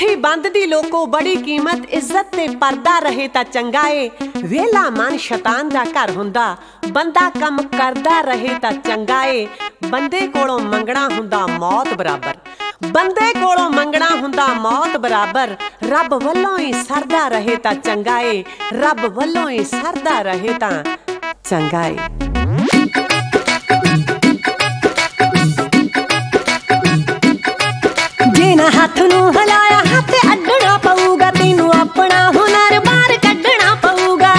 मुट्ठी बंद दी लोको बड़ी कीमत इज्जत ते पर्दा रहे ता चंगा ए। वेला मन शैतान दा घर हुंदा बंदा कम करदा रहे ता चंगा ए। बंदे कोलों मंगना हुंदा मौत बराबर, बंदे कोलों मंगना हुंदा मौत बराबर। रब वल्लों ही सरदा रहे ता चंगा ए, रब वल्लों ही सरदा रहे ता चंगा ए। ना हाथ नू हिलाया हाथ अड्डना पऊगा, तेनू अपना हुनर बाहर कड्डना पऊगा।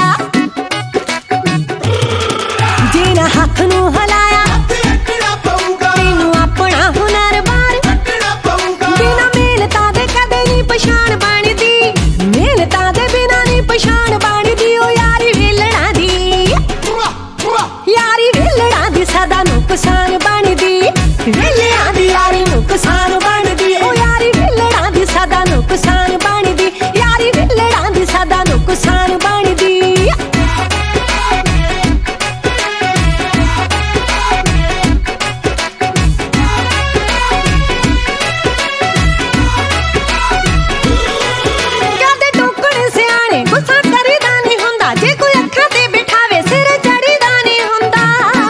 जे ना हाथ नू हिलाया तेनू अपना हुनर बाहर कड्डना पऊगा। बिना मेहनतां दे कदे नहीं पछाण बनदी, मेहनतां दे बिना नहीं पछाण बनदी। ओ यारी वेलणा दी, यारी वेलणा दी सदा नुकसान बनदी, वेलियां दी यारी नुकसान बनदी। सदा नुकसान बनदी, यारी वेलणा दी सदा नुकसान बनदी। कदे टोकण सियाणे गुस्सा करीदा नहीं हुंदा, जे कोई अखां ते बिठावे सिर चढ़ीदा नहीं हुंदा।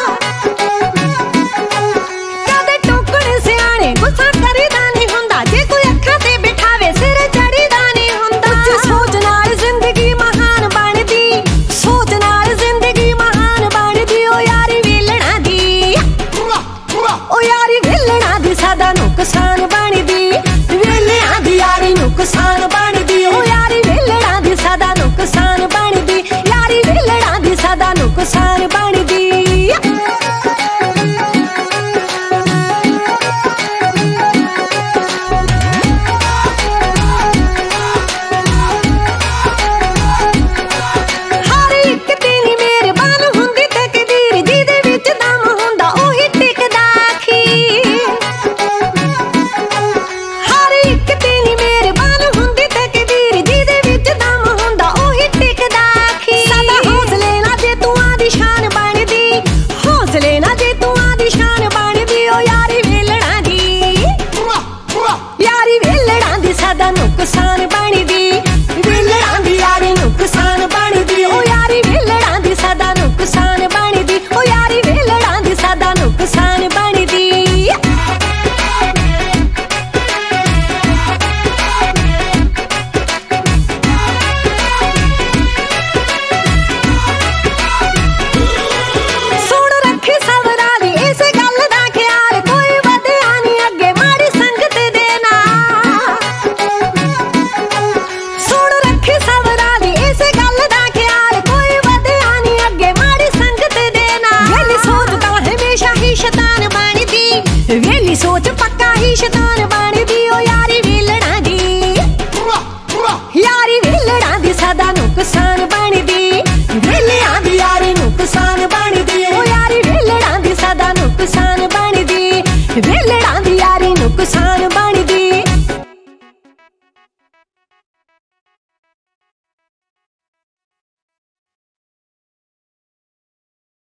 कदे टोकण सियाणे गुस्सा करीदा नहीं हुंदा, जे कोई अखां ते बिठावे सिर चढ़ीदा नहीं हुंदा। सोच नाल जिंदगी महान बनदी, सोच नाल जिंदगी महान बनदी। ओ यारी वेलणा दी, ओ यारी वेलणा दी सदा नुकसान बनदी, वेलियां दी यारी नुकसान बनदी। ओ यारी वेलणा दी सदा नुकसान बनदी, यारी वेलणा दी सदा नुकसान बनदी। सदा नुकसान बनदी, वेलणा दी यारी नुकसान बनदी। ओ यारी वेलणा दी सदा नुकसान बनदी, ओ यारी वेलणा दी सदा नुकसान बनदी। सुन रखी सबरा दी इस गल दा ख्याल, कोई वधिया नहीं अगे माड़ी संगत दे नाल। सुन रखी सबरा दी इस गल दा ख्याल, कोई वधिया नहीं अगे माड़ी संगत दे नाल। वेली सोच तां हमेशा ही शैतान बनदी, वेली सोच पक्का ही शैतान बनदी। ओ यारी वेलणा दी, यारी वेलणा दी सदा नुकसान बनदी, वेलियां दी यारी नुकसान बनदी। ओ यारी वेलणा दी सदा नुकसान बनदी, वेलणा दी यारी नुकसान